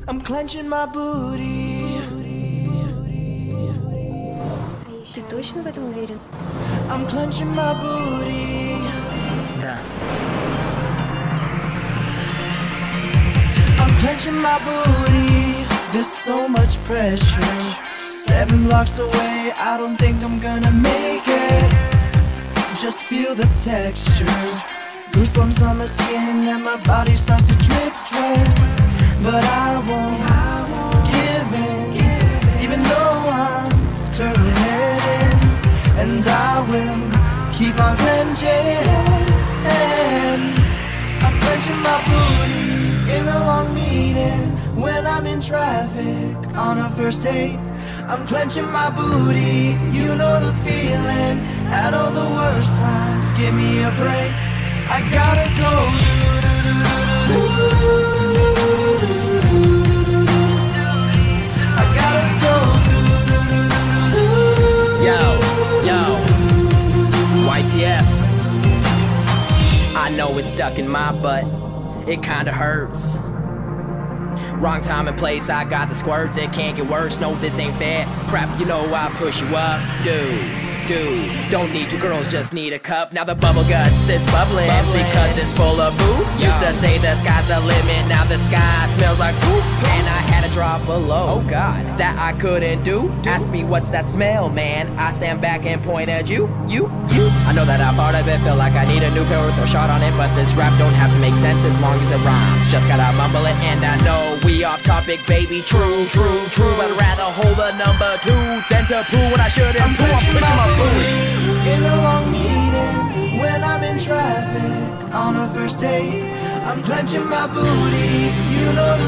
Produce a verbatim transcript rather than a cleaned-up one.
I'm clenching my booty. Ты точно в этом уверен? I'm clenching my booty. Да. I'm clenching my booty. There's so much pressure. Seven blocks away, I don't think I'm gonna make it. Just feel the texture. Goosebumps on my skin and my body starts to drip sweat. But I won't, I won't give in, even though I'm turning in. And I will keep on clenching. I'm clenching my booty in a long meeting. When I'm in traffic on a first date, I'm clenching my booty. You know the feeling. At all the worst times, give me a break. I gotta go. I gotta go. Yo, yo, Y T F. I know it's stuck in my butt. It kinda hurts. Wrong time and place, I got the squirts. It can't get worse, no this ain't fair. Crap, you know I push you up, dude, dude. Don't need two girls, just need a cup. Now the bubble guts is bubbling, bubbling. Because it's full of boo. Yo. Used to say the sky's the limit, now the sky smells like poop. And I had a drop below, oh god, that I couldn't do. do. Ask me what's that smell, man. I stand back and point at you, you, you. I know that I part of it, feel like I need a new pair with no shot on it. But this rap don't have to make sense as long as it rhymes. Just gotta mumble it, and I know we off topic, baby. True, true, true. But I'd rather hold a number two than to poo when I shouldn't. I'm clenching my, my booty in a long meeting. When I'm in traffic on a first date, I'm clenching my booty. You know